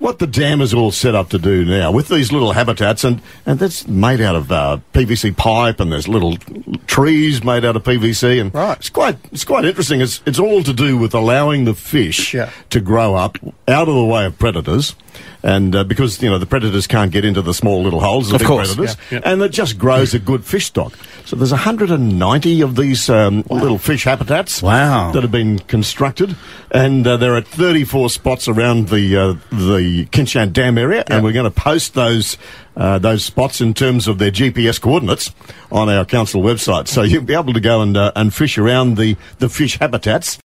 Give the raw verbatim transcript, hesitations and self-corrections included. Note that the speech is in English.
what the dam is all set up to do now with these little habitats, and, and that's made out of uh, P V C pipe, and there's little trees made out of P V C, and right. it's quite it's quite interesting. It's it's all to do with allowing the fish yeah. to grow up out of the way of predators, and uh, because you know the predators can't get into the small little holes, the of big course. predators, yeah, yeah. and it just grows a good fish stock. So there's one hundred ninety of these um, wow. little fish habitats wow. that have been constructed, and uh, there are thirty-four spots around the uh, the Kinshan Dam area, yep. and we're going to post those uh, those spots in terms of their G P S coordinates on our council website, so you'll be able to go and uh, and fish around the the fish habitats.